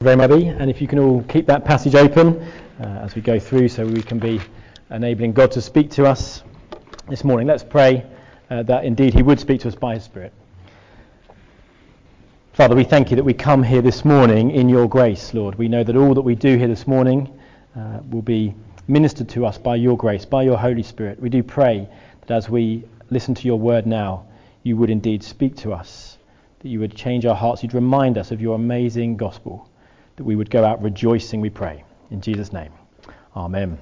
Very much, and if you can all keep that passage open as we go through, so we can be enabling God to speak to us this morning. Let's pray that indeed He would speak to us by His Spirit. Father, we thank You that we come here this morning in Your grace, Lord. We know that all that we do here this morning will be ministered to us by Your grace, by Your Holy Spirit. We do pray that as we listen to Your word now, You would indeed speak to us, that You would change our hearts, You'd remind us of Your amazing gospel, that we would go out rejoicing, we pray. In Jesus' name, amen.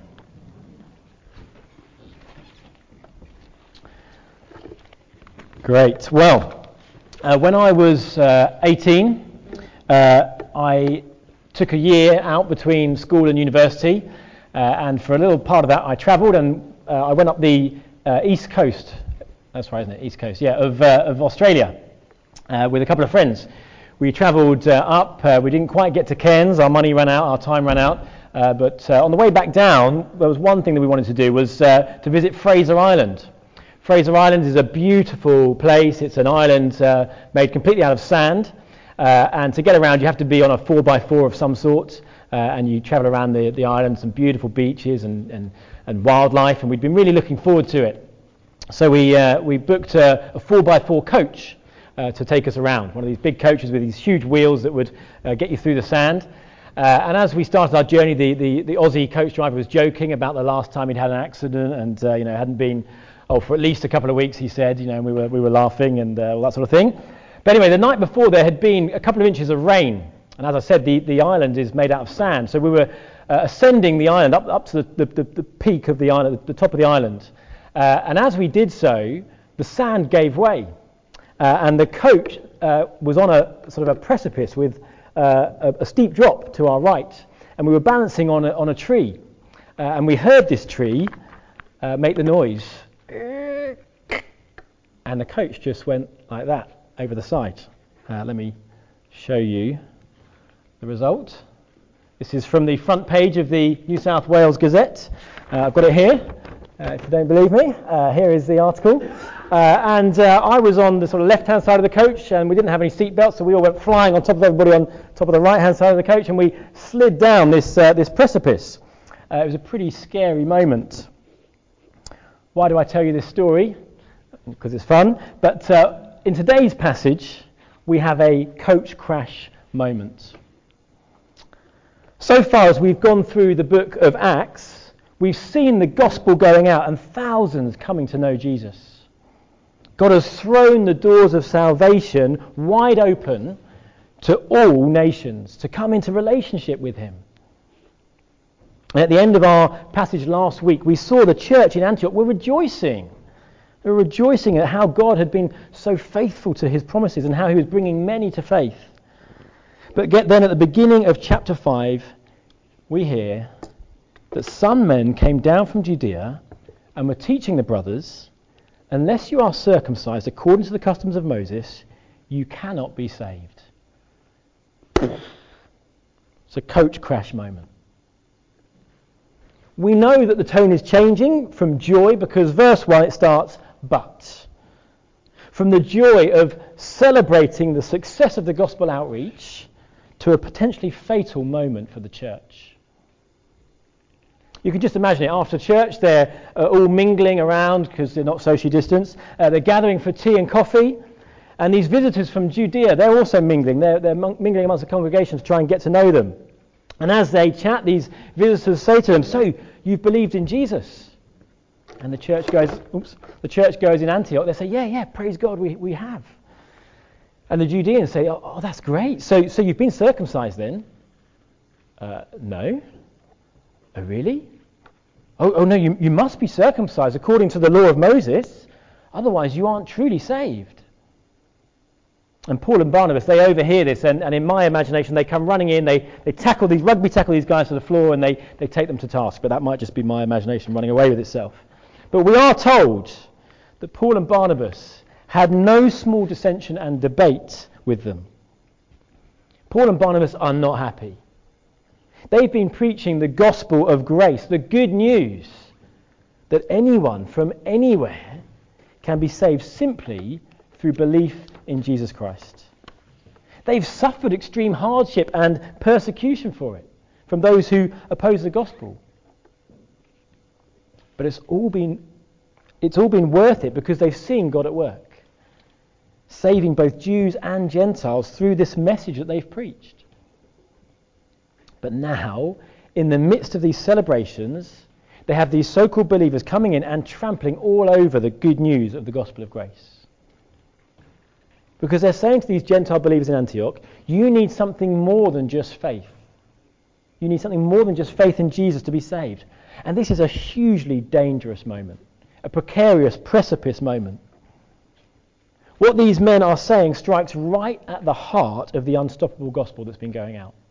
Great. Well, when I was 18, I took a year out between school and university, and for a little part of that I travelled, and I went up the east coast, that's right, isn't it? East coast, yeah, of Australia, with a couple of friends. We travelled up, we didn't quite get to Cairns, our money ran out, our time ran out, but on the way back down, there was one thing that we wanted to do, was to visit Fraser Island. Fraser Island is a beautiful place. It's an island made completely out of sand, and to get around you have to be on a 4x4 of some sort, and you travel around the island, some beautiful beaches and wildlife, and we'd been really looking forward to it. So we booked a 4x4 coach to take us around, one of these big coaches with these huge wheels that would get you through the sand. And as we started our journey, the Aussie coach driver was joking about the last time he'd had an accident, and hadn't been for at least a couple of weeks, he said, and we were laughing and all that sort of thing. But anyway, the night before there had been a couple of inches of rain, and as I said, the island is made out of sand, so we were ascending the island up to the peak of the island, the top of the island, and as we did so, the sand gave way. And the coach was on a sort of a precipice with a steep drop to our right, and we were balancing on a tree, and we heard this tree make the noise, and the coach just went like that over the side. Let me show you the result. This is from the front page of the New South Wales Gazette. I've got it here. If you don't believe me, here is the article. And I was on the sort of left-hand side of the coach, and we didn't have any seat belts, so we all went flying on top of everybody on top of the right-hand side of the coach, and we slid down this precipice. It was a pretty scary moment. Why do I tell you this story? Because it's fun. But in today's passage, we have a coach crash moment. So far as we've gone through the book of Acts, we've seen the gospel going out and thousands coming to know Jesus. God has thrown the doors of salvation wide open to all nations to come into relationship with Him. And at the end of our passage last week, we saw the church in Antioch were rejoicing. They were rejoicing at how God had been so faithful to His promises and how He was bringing many to faith. But then at the beginning of chapter 5, we hear that some men came down from Judea and were teaching the brothers, unless you are circumcised according to the customs of Moses, you cannot be saved. It's a coach crash moment. We know that the tone is changing from joy, because verse 1 it starts, but. From the joy of celebrating the success of the gospel outreach to a potentially fatal moment for the church. You can just imagine it. After church, they're all mingling around because they're not socially distanced. They're gathering for tea and coffee. And these visitors from Judea, they're also mingling. They're mingling amongst the congregation to try and get to know them. And as they chat, these visitors say to them, "So, you've believed in Jesus?" And the church goes in Antioch. They say, yeah, praise God, we have. And the Judeans say, oh, that's great. So you've been circumcised then? No. Oh, really? Oh no, you must be circumcised according to the law of Moses, otherwise you aren't truly saved. And Paul and Barnabas, they overhear this, and in my imagination they come running in, they rugby tackle these guys to the floor, and they take them to task. But that might just be my imagination running away with itself. But we are told that Paul and Barnabas had no small dissension and debate with them. Paul and Barnabas are not happy. They've been preaching the gospel of grace, the good news that anyone from anywhere can be saved simply through belief in Jesus Christ. They've suffered extreme hardship and persecution for it from those who oppose the gospel. But it's all been worth it because they've seen God at work, saving both Jews and Gentiles through this message that they've preached. But now, in the midst of these celebrations, they have these so-called believers coming in and trampling all over the good news of the gospel of grace. Because they're saying to these Gentile believers in Antioch, you need something more than just faith. You need something more than just faith in Jesus to be saved. And this is a hugely dangerous moment, a precarious precipice moment. What these men are saying strikes right at the heart of the unstoppable gospel that's been going out.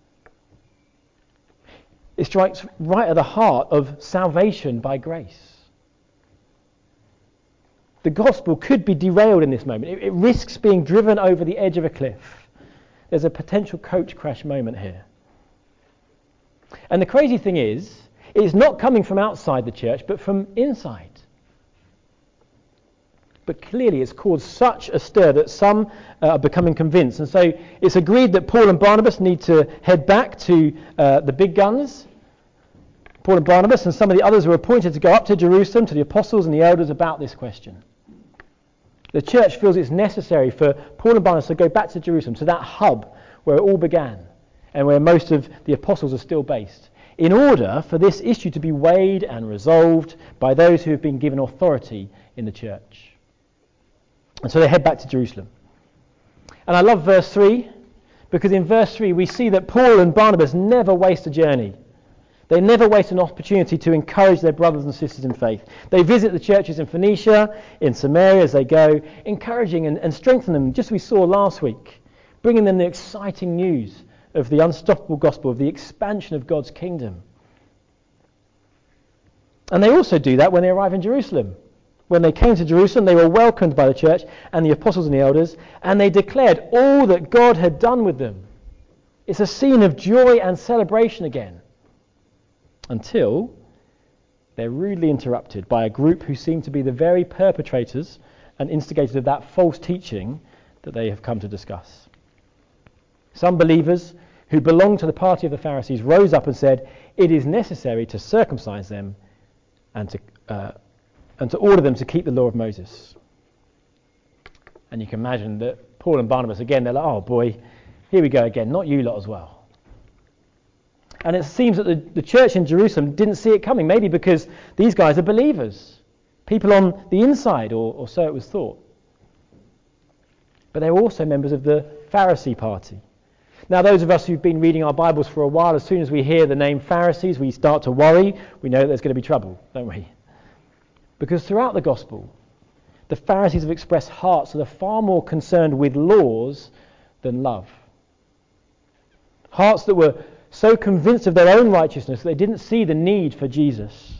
It strikes right at the heart of salvation by grace. The gospel could be derailed in this moment. It risks being driven over the edge of a cliff. There's a potential coach crash moment here. And the crazy thing is, it's not coming from outside the church, but from inside. But clearly it's caused such a stir that some are becoming convinced. And so it's agreed that Paul and Barnabas need to head back to the big guns. Paul and Barnabas and some of the others were appointed to go up to Jerusalem to the apostles and the elders about this question. The church feels it's necessary for Paul and Barnabas to go back to Jerusalem, to that hub where it all began and where most of the apostles are still based, in order for this issue to be weighed and resolved by those who have been given authority in the church. And so they head back to Jerusalem. And I love verse 3, because in verse 3 we see that Paul and Barnabas never waste a journey. They never waste an opportunity to encourage their brothers and sisters in faith. They visit the churches in Phoenicia, in Samaria as they go, encouraging and strengthening them, just as we saw last week, bringing them the exciting news of the unstoppable gospel, of the expansion of God's kingdom. And they also do that when they arrive in Jerusalem. When they came to Jerusalem, they were welcomed by the church and the apostles and the elders, and they declared all that God had done with them. It's a scene of joy and celebration again, until they're rudely interrupted by a group who seem to be the very perpetrators and instigators of that false teaching that they have come to discuss. Some believers who belonged to the party of the Pharisees rose up and said, it is necessary to circumcise them and to order them to keep the law of Moses. And you can imagine that Paul and Barnabas, again, they're like, oh boy, here we go again, not you lot as well. And it seems that the church in Jerusalem didn't see it coming, maybe because these guys are believers, people on the inside, or so it was thought. But they were also members of the Pharisee party. Now, those of us who've been reading our Bibles for a while, as soon as we hear the name Pharisees, we start to worry. We know that there's going to be trouble, don't we? Because throughout the gospel, the Pharisees have expressed hearts that are far more concerned with laws than love. Hearts that were so convinced of their own righteousness that they didn't see the need for Jesus.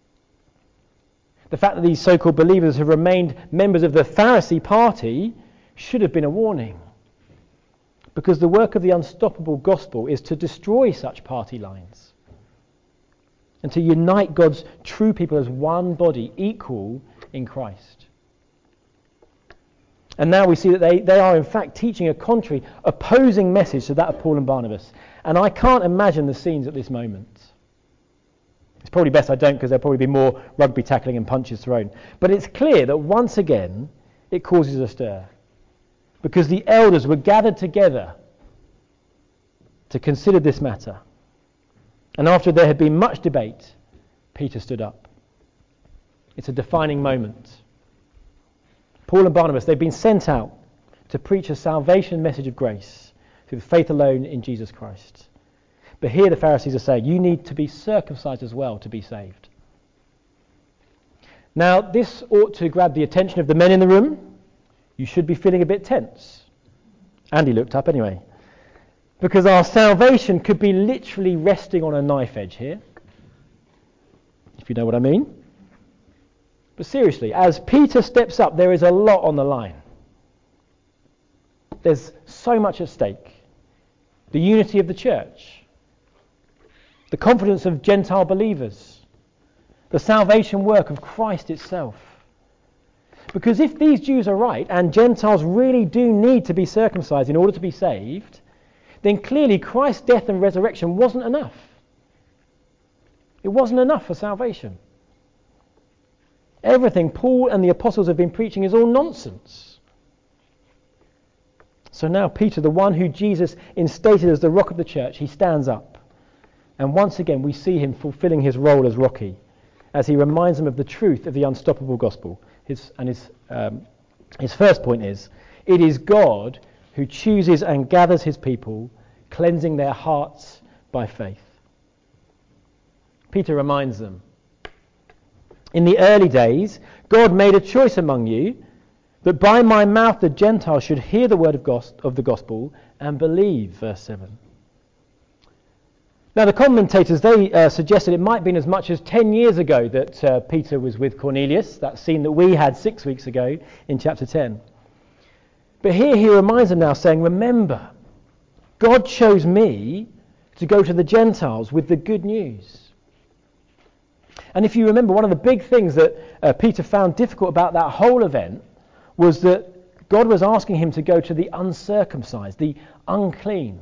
The fact that these so-called believers have remained members of the Pharisee party should have been a warning. Because the work of the unstoppable gospel is to destroy such party lines and to unite God's true people as one body, equal in Christ. And now we see that they are in fact teaching a contrary, opposing message to that of Paul and Barnabas. And I can't imagine the scenes at this moment. It's probably best I don't, because there'll probably be more rugby tackling and punches thrown. But it's clear that once again it causes a stir, because the elders were gathered together to consider this matter. And after there had been much debate, Peter stood up. It's a defining moment. Paul and Barnabas, they've been sent out to preach a salvation message of grace through faith alone in Jesus Christ. But here the Pharisees are saying, you need to be circumcised as well to be saved. Now, this ought to grab the attention of the men in the room. You should be feeling a bit tense. Andy looked up anyway. Because our salvation could be literally resting on a knife edge here, if you know what I mean. But seriously, as Peter steps up, there is a lot on the line. There's so much at stake. The unity of the church, the confidence of Gentile believers, the salvation work of Christ itself. Because if these Jews are right, and Gentiles really do need to be circumcised in order to be saved, then clearly Christ's death and resurrection wasn't enough. It wasn't enough for salvation. Everything Paul and the apostles have been preaching is all nonsense. So now Peter, the one who Jesus instated as the rock of the church, he stands up. And once again we see him fulfilling his role as Rocky, as he reminds them of the truth of the unstoppable gospel. His first point is, it is God who chooses and gathers his people, cleansing their hearts by faith. Peter reminds them, in the early days, God made a choice among you that by my mouth the Gentiles should hear the word of the gospel and believe, verse 7. Now the commentators, they suggested it might have been as much as 10 years ago that Peter was with Cornelius, that scene that we had 6 weeks ago in chapter 10. But here he reminds them now, saying, remember, God chose me to go to the Gentiles with the good news. And if you remember, one of the big things that Peter found difficult about that whole event was that God was asking him to go to the uncircumcised, the unclean.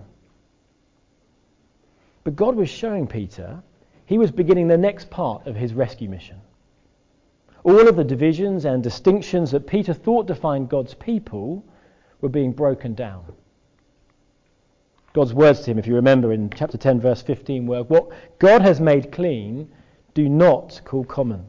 But God was showing Peter he was beginning the next part of his rescue mission. All of the divisions and distinctions that Peter thought defined God's people were being broken down. God's words to him, if you remember in chapter 10 verse 15, were, what God has made clean, do not call common.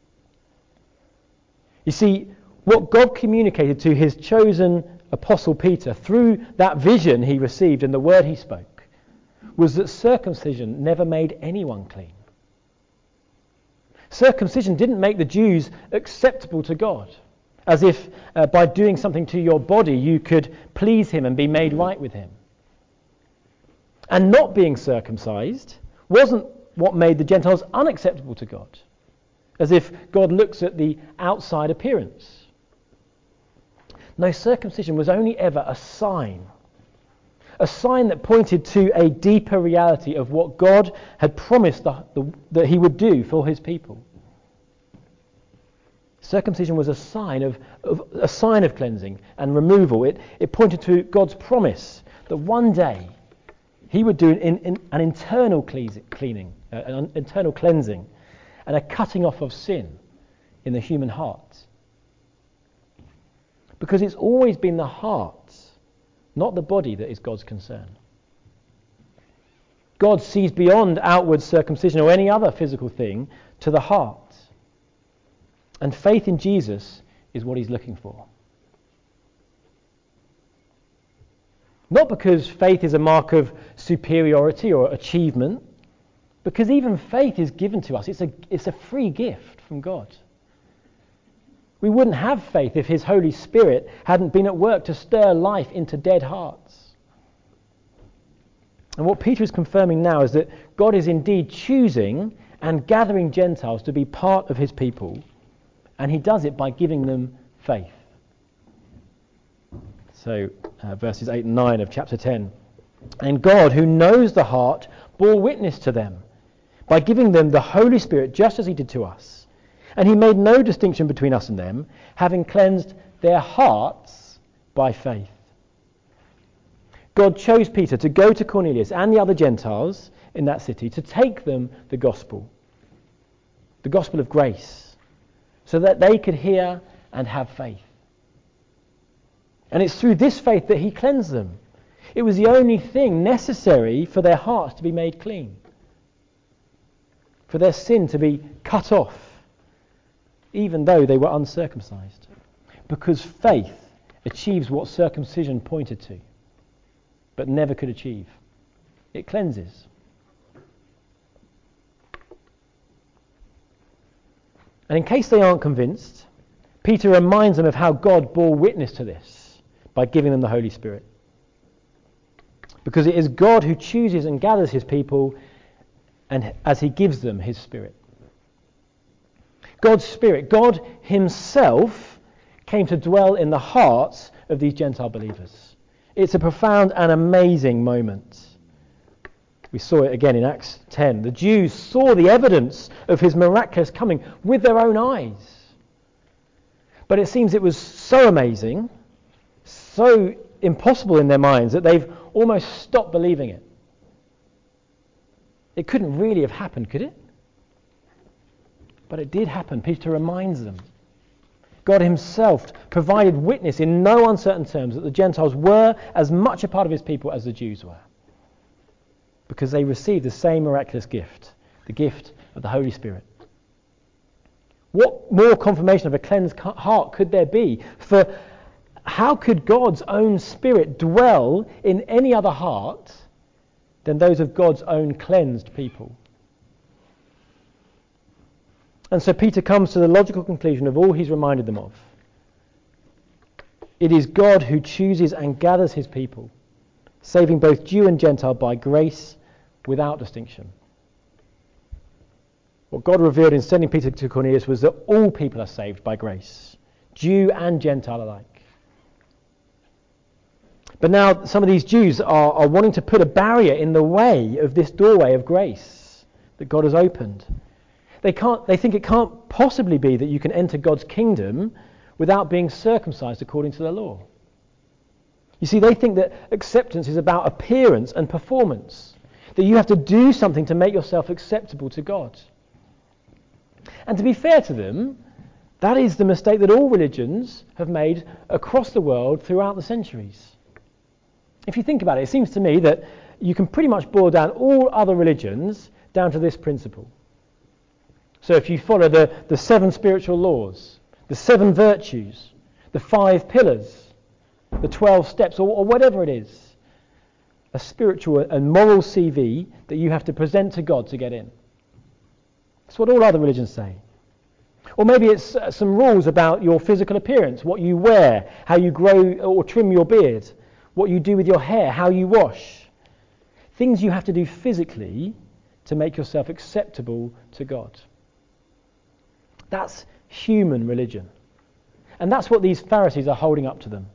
You see, what God communicated to his chosen apostle Peter through that vision he received and the word he spoke was that circumcision never made anyone clean. Circumcision didn't make the Jews acceptable to God, as if by doing something to your body you could please him and be made right with him. And not being circumcised wasn't what made the Gentiles unacceptable to God, as if God looks at the outside appearance. No, circumcision was only ever a sign that pointed to a deeper reality of what God had promised that he would do for his people. Circumcision was a sign of cleansing and removal. It pointed to God's promise that one day he would do an internal cleaning, an internal cleansing, and a cutting off of sin in the human heart. Because it's always been the heart, not the body, that is God's concern. God sees beyond outward circumcision or any other physical thing to the heart. And faith in Jesus is what he's looking for. Not because faith is a mark of superiority or achievement, because even faith is given to us. It's a free gift from God. We wouldn't have faith if his Holy Spirit hadn't been at work to stir life into dead hearts. And what Peter is confirming now is that God is indeed choosing and gathering Gentiles to be part of his people, and he does it by giving them faith. So, verses 8 and 9 of chapter 10. And God, who knows the heart, bore witness to them by giving them the Holy Spirit just as he did to us. And he made no distinction between us and them, having cleansed their hearts by faith. God chose Peter to go to Cornelius and the other Gentiles in that city to take them the gospel of grace, so that they could hear and have faith. And it's through this faith that he cleansed them. It was the only thing necessary for their hearts to be made clean, for their sin to be cut off, even though they were uncircumcised. Because faith achieves what circumcision pointed to, but never could achieve. It cleanses. And in case they aren't convinced, Peter reminds them of how God bore witness to this by giving them the Holy Spirit. Because it is God who chooses and gathers his people, and as he gives them his Spirit. God's Spirit, God himself, came to dwell in the hearts of these Gentile believers. It's a profound and amazing moment. We saw it again in Acts 10. The Jews saw the evidence of his miraculous coming with their own eyes. But it seems it was so amazing, so impossible in their minds, that they've almost stopped believing it. It couldn't really have happened, could it? But it did happen. Peter reminds them. God himself provided witness in no uncertain terms that the Gentiles were as much a part of his people as the Jews were, because they received the same miraculous gift, the gift of the Holy Spirit. What more confirmation of a cleansed heart could there be? For how could God's own Spirit dwell in any other heart than those of God's own cleansed people? And so Peter comes to the logical conclusion of all he's reminded them of. It is God who chooses and gathers his people, saving both Jew and Gentile by grace without distinction. What God revealed in sending Peter to Cornelius was that all people are saved by grace, Jew and Gentile alike. But now some of these Jews are wanting to put a barrier in the way of this doorway of grace that God has opened. They think it can't possibly be that you can enter God's kingdom without being circumcised according to the law. You see, they think that acceptance is about appearance and performance, that you have to do something to make yourself acceptable to God. And to be fair to them, that is the mistake that all religions have made across the world throughout the centuries. If you think about it, it seems to me that you can pretty much boil down all other religions down to this principle. So if you follow the 7 spiritual laws, the 7 virtues, the 5 pillars, the 12 steps, or whatever it is, a spiritual and moral CV that you have to present to God to get in. That's what all other religions say. Or maybe it's some rules about your physical appearance, what you wear, how you grow or trim your beard, what you do with your hair, how you wash. Things you have to do physically to make yourself acceptable to God. That's human religion. And that's what these Pharisees are holding up to them.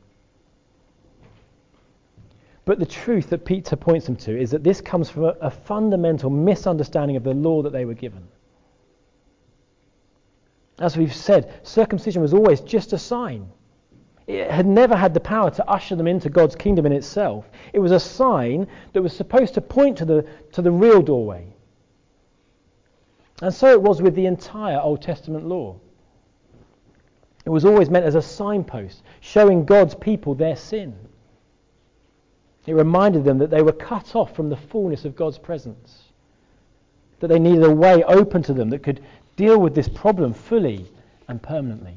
But the truth that Peter points them to is that this comes from a fundamental misunderstanding of the law that they were given. As we've said, circumcision was always just a sign. It had never had the power to usher them into God's kingdom in itself. It was a sign that was supposed to point to the real doorway. And so it was with the entire Old Testament law. It was always meant as a signpost, showing God's people their sin. It reminded them that they were cut off from the fullness of God's presence, that they needed a way open to them that could deal with this problem fully and permanently.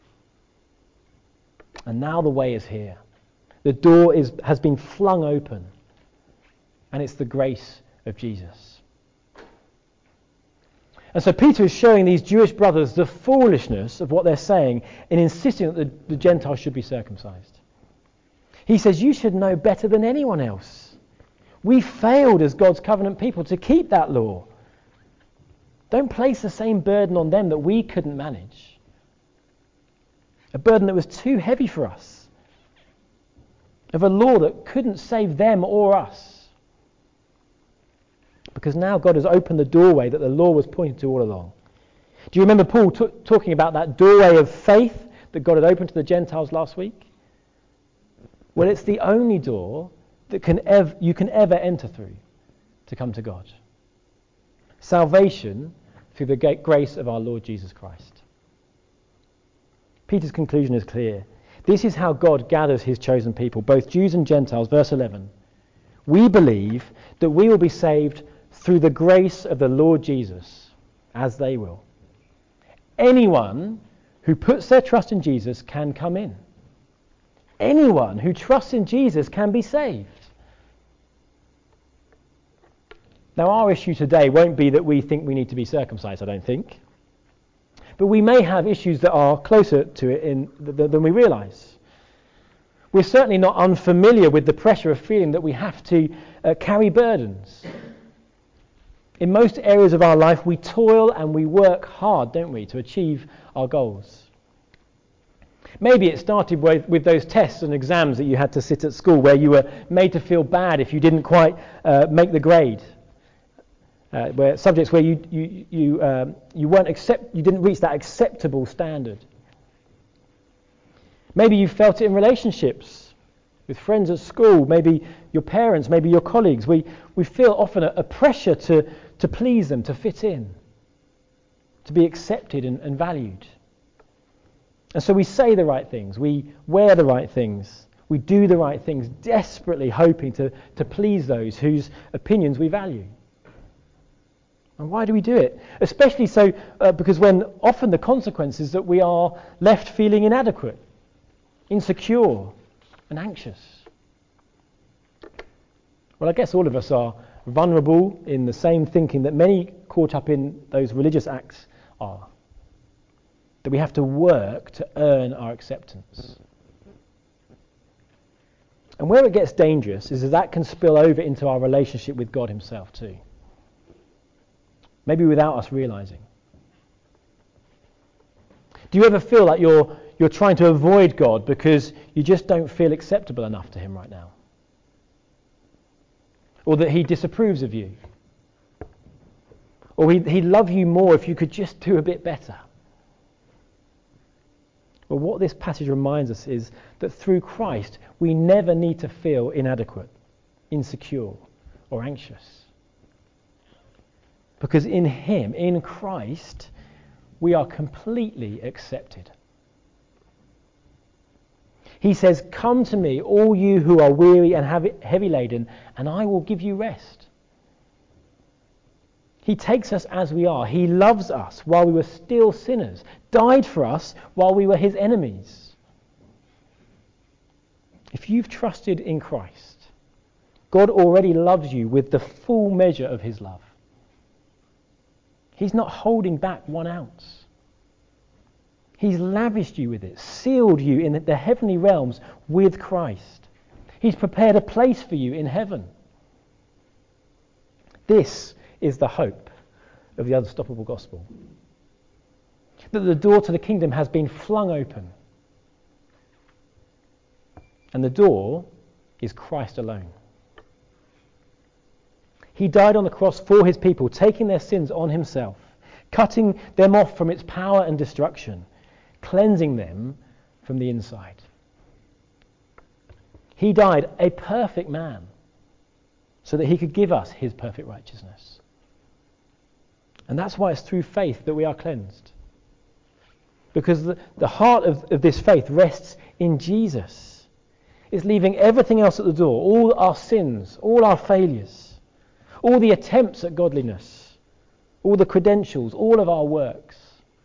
And now the way is here. The door has been flung open, and it's the grace of Jesus. And so Peter is showing these Jewish brothers the foolishness of what they're saying in insisting that the Gentiles should be circumcised. He says, you should know better than anyone else. We failed as God's covenant people to keep that law. Don't place the same burden on them that we couldn't manage. A burden that was too heavy for us. Of a law that couldn't save them or us. Because now God has opened the doorway that the law was pointing to all along. Do you remember Paul talking about that doorway of faith that God had opened to the Gentiles last week? Well, it's the only door that you can ever enter through to come to God. Salvation through the grace of our Lord Jesus Christ. Peter's conclusion is clear. This is how God gathers his chosen people, both Jews and Gentiles. Verse 11. We believe that we will be saved through the grace of the Lord Jesus, as they will. Anyone who puts their trust in Jesus can come in. Anyone who trusts in Jesus can be saved. Now, our issue today won't be that we think we need to be circumcised, I don't think. But we may have issues that are closer to it than we realise. We're certainly not unfamiliar with the pressure of feeling that we have to carry burdens. In most areas of our life, we toil and we work hard, don't we, to achieve our goals. Maybe it started with those tests and exams that you had to sit at school, where you were made to feel bad if you didn't quite make the grade. Where subjects where you didn't reach that acceptable standard. Maybe you felt it in relationships with friends at school, maybe your parents, maybe your colleagues. We feel often a pressure to please them, to fit in, to be accepted and valued. And so we say the right things, we wear the right things, we do the right things, desperately hoping to please those whose opinions we value. And why do we do it? Especially so because when often the consequence is that we are left feeling inadequate, insecure and anxious. Well, I guess all of us are vulnerable in the same thinking that many caught up in those religious acts are. That we have to work to earn our acceptance. And where it gets dangerous is that can spill over into our relationship with God himself too. Maybe without us realizing. Do you ever feel like you're trying to avoid God because you just don't feel acceptable enough to him right now? Or that he disapproves of you? Or he'd love you more if you could just do a bit better? Well, what this passage reminds us is that through Christ, we never need to feel inadequate, insecure, or anxious. Because in him, in Christ, we are completely accepted. He says, "Come to me, all you who are weary and heavy laden, and I will give you rest." He takes us as we are. He loves us while we were still sinners, died for us while we were his enemies. If you've trusted in Christ, God already loves you with the full measure of his love. He's not holding back 1 ounce. He's lavished you with it, sealed you in the heavenly realms with Christ. He's prepared a place for you in heaven. This is the hope of the unstoppable gospel. That the door to the kingdom has been flung open. And the door is Christ alone. He died on the cross for his people, taking their sins on himself, cutting them off from its power and destruction, cleansing them from the inside. He died a perfect man so that he could give us his perfect righteousness. And that's why it's through faith that we are cleansed. Because the heart of this faith rests in Jesus. It's leaving everything else at the door, all our sins, all our failures, all the attempts at godliness, all the credentials, all of our works.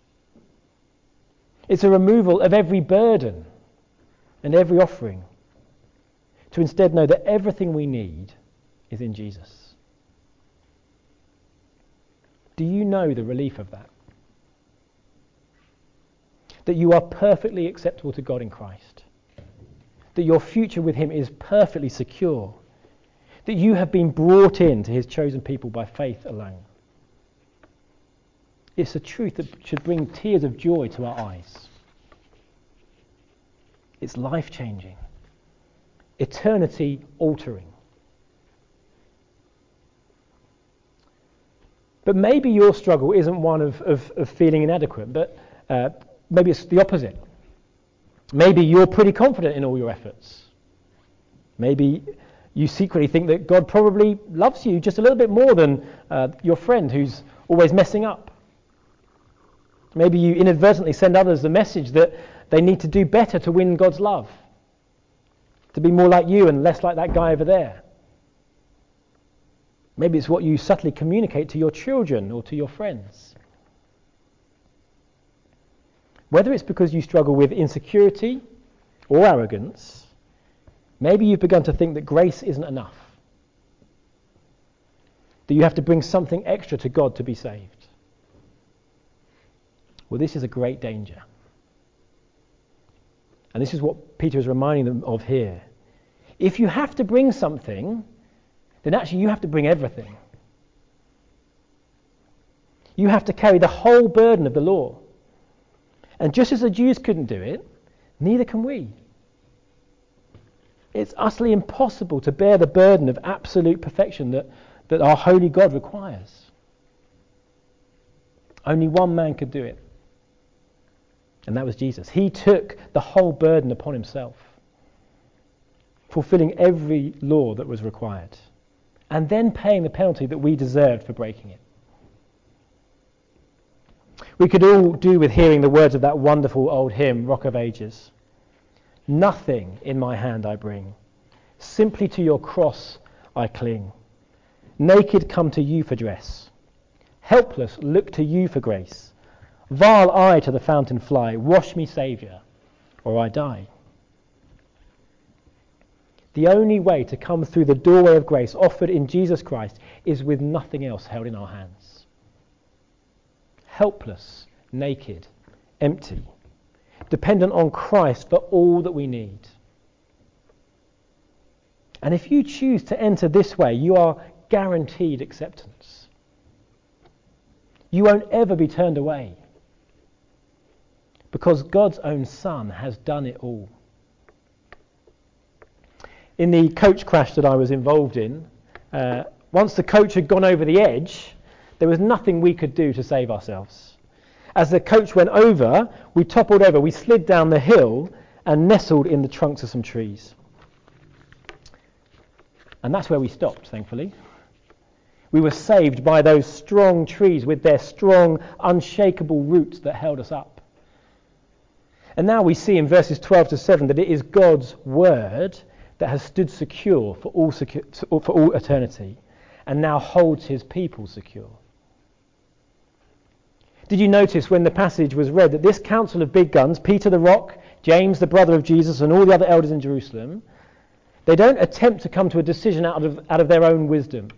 It's a removal of every burden and every offering to instead know that everything we need is in Jesus. Do you know the relief of that? That you are perfectly acceptable to God in Christ. That your future with him is perfectly secure. That you have been brought into his chosen people by faith alone. It's a truth that should bring tears of joy to our eyes. It's life-changing, eternity-altering. But maybe your struggle isn't one of feeling inadequate, but maybe it's the opposite. Maybe you're pretty confident in all your efforts. Maybe you secretly think that God probably loves you just a little bit more than your friend who's always messing up. Maybe you inadvertently send others the message that they need to do better to win God's love, to be more like you and less like that guy over there. Maybe it's what you subtly communicate to your children or to your friends. Whether it's because you struggle with insecurity or arrogance, maybe you've begun to think that grace isn't enough, that you have to bring something extra to God to be saved. Well, this is a great danger. And this is what Peter is reminding them of here. If you have to bring something, then actually you have to bring everything. You have to carry the whole burden of the law. And just as the Jews couldn't do it, neither can we. It's utterly impossible to bear the burden of absolute perfection that our holy God requires. Only one man could do it. And that was Jesus. He took the whole burden upon himself, fulfilling every law that was required, and then paying the penalty that we deserved for breaking it. We could all do with hearing the words of that wonderful old hymn, Rock of Ages. Nothing in my hand I bring, simply to your cross I cling. Naked come to you for dress, helpless look to you for grace. Vile I to the fountain fly, wash me Saviour, or I die. The only way to come through the doorway of grace offered in Jesus Christ is with nothing else held in our hands. Helpless, naked, empty, dependent on Christ for all that we need. And if you choose to enter this way, you are guaranteed acceptance. You won't ever be turned away, because God's own Son has done it all. In the coach crash that I was involved in, once the coach had gone over the edge, there was nothing we could do to save ourselves. As the coach went over, we toppled over, we slid down the hill and nestled in the trunks of some trees. And that's where we stopped, thankfully. We were saved by those strong trees with their strong, unshakable roots that held us up. And now we see in verses 12 to 7 that it is God's word that has stood secure for all eternity and now holds his people secure. Did you notice when the passage was read that this council of big guns, Peter the Rock, James the brother of Jesus, and all the other elders in Jerusalem, they don't attempt to come to a decision out of their own wisdom.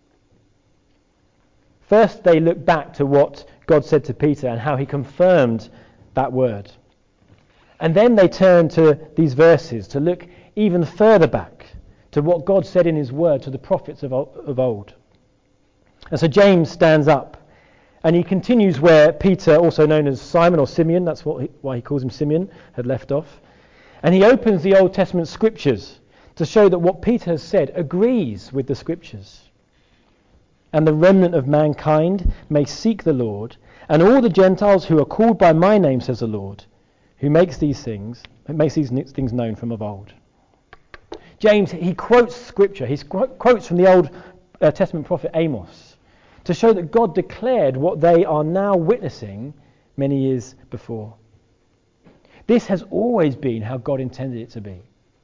First, they look back to what God said to Peter and how he confirmed that word. And then they turn to these verses to look even further back to what God said in his word to the prophets of old. And so James stands up and he continues where Peter, also known as Simon or Simeon, that's why he calls him Simeon, had left off. And he opens the Old Testament scriptures to show that what Peter has said agrees with the scriptures. And the remnant of mankind may seek the Lord, and all the Gentiles who are called by my name, says the Lord, who makes these things known from of old. James, he quotes scripture, he quotes from the Old Testament prophet Amos to show that God declared what they are now witnessing many years before. This has always been how God intended it to be.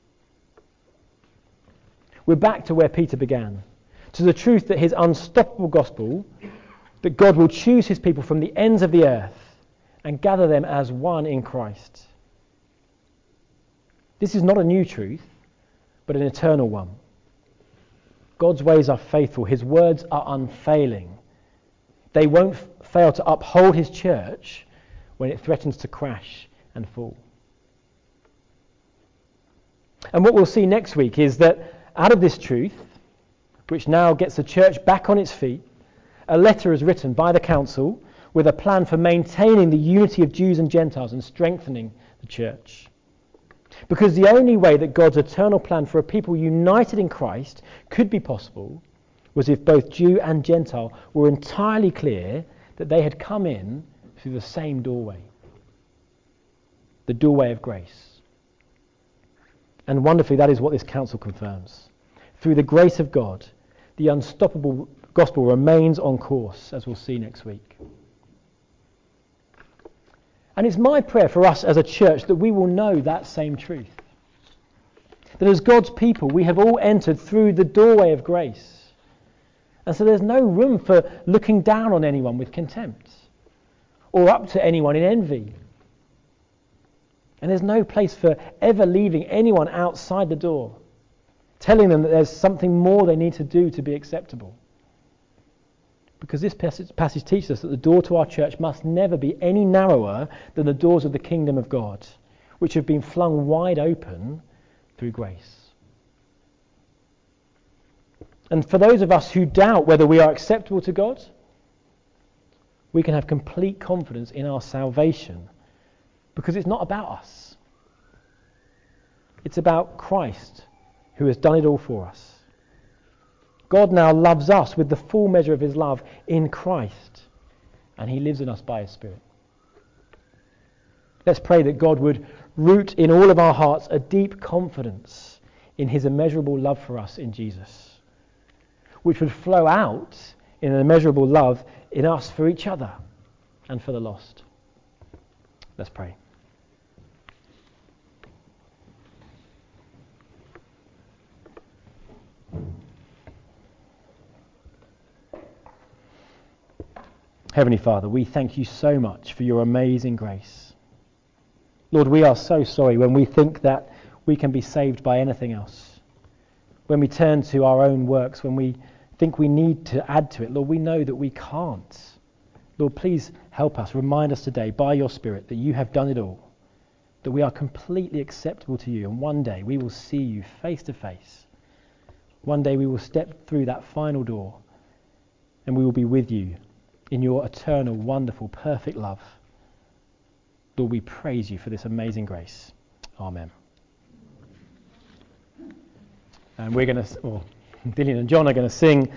We're back to where Peter began, to the truth that his unstoppable gospel, that God will choose his people from the ends of the earth and gather them as one in Christ. This is not a new truth, but an eternal one. God's ways are faithful. His words are unfailing. They won't fail to uphold his church when it threatens to crash and fall. And what we'll see next week is that out of this truth, which now gets the church back on its feet, a letter is written by the council with a plan for maintaining the unity of Jews and Gentiles and strengthening the church. Because the only way that God's eternal plan for a people united in Christ could be possible was if both Jew and Gentile were entirely clear that they had come in through the same doorway, the doorway of grace. And wonderfully, that is what this council confirms. Through the grace of God, the unstoppable gospel remains on course, as we'll see next week. And it's my prayer for us as a church that we will know that same truth. That as God's people, we have all entered through the doorway of grace. And so there's no room for looking down on anyone with contempt or up to anyone in envy. And there's no place for ever leaving anyone outside the door, telling them that there's something more they need to do to be acceptable. Because this passage teaches us that the door to our church must never be any narrower than the doors of the kingdom of God, which have been flung wide open through grace. And for those of us who doubt whether we are acceptable to God, we can have complete confidence in our salvation, because it's not about us. It's about Christ, who has done it all for us. God now loves us with the full measure of his love in Christ, and he lives in us by his Spirit. Let's pray that God would root in all of our hearts a deep confidence in his immeasurable love for us in Jesus, which would flow out in an immeasurable love in us for each other and for the lost. Let's pray. Heavenly Father, we thank you so much for your amazing grace. Lord, we are so sorry when we think that we can be saved by anything else. When we turn to our own works, when we think we need to add to it, Lord, we know that we can't. Lord, please help us. Remind us today by your Spirit that you have done it all, that we are completely acceptable to you, and one day we will see you face to face. One day we will step through that final door and we will be with you in your eternal, wonderful, perfect love. Lord, we praise you for this amazing grace. Amen. And we're going to, Dillian and John are going to sing